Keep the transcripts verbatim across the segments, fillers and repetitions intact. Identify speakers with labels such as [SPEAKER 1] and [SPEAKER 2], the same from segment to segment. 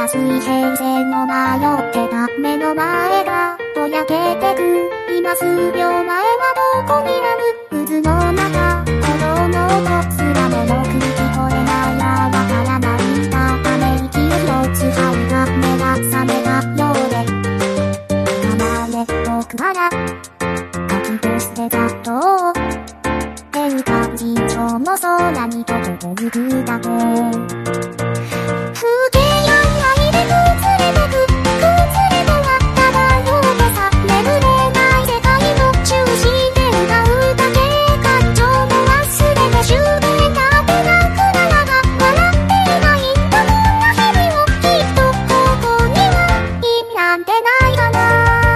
[SPEAKER 1] た水平線を迷ってた目の前がぼやけてく。今数秒前はどこにある渦の中、子供とすらもよく聞こえないやわからないため息を一つ吐いた目が覚めたようで、離れ僕から書きとしてざっと変化人情の空に溶けてゆくだけ。風景や愛で崩れてく、崩れとは漂うとさ、眠れない世界の中心で歌うだけ。感情も忘れて終電が出なくならが笑っていないんだもんな日々を。きっとここには意味なんてないかな。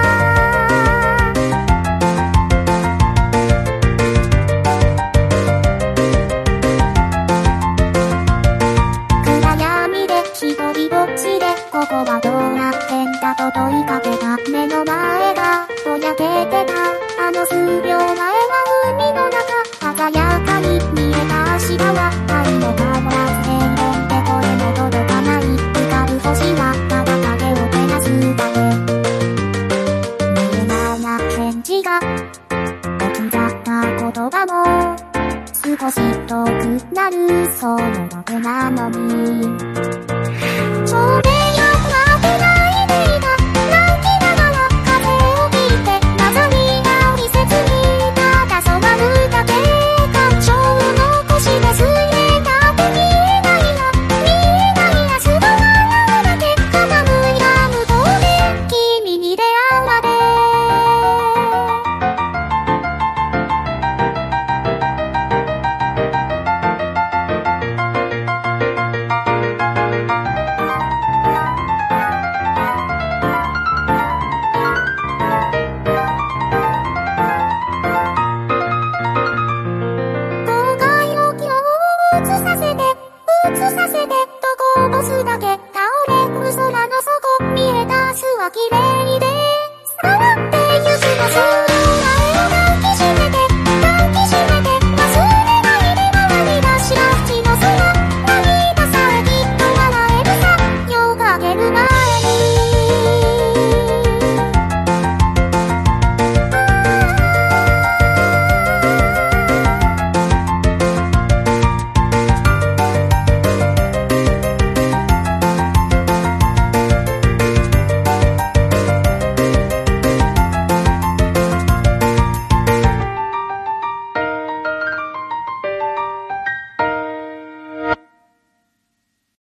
[SPEAKER 1] 一人ぼっちでここはどうなってんだと問いかけた目の前がぼやけてた。あの数秒前は海の中鮮やかに見えた明日は太陽が漏らす平凡でこれも届かない浮かぶ星はただ影を照らすだけ。見えない返事が置き去った言葉も少し遠くなるそのだけなのに、少年よ待てないでいた泣きながら風を切ってなざりな季節にただ染まるだけ。感情を残して水泳だって見えないや見えない明日が笑うだけ。傾いた向こうで君に出会うまで。うつさせて、うつさせて、どこをボスだけ倒れる空の底見えた明日は綺麗でさらってゆきます。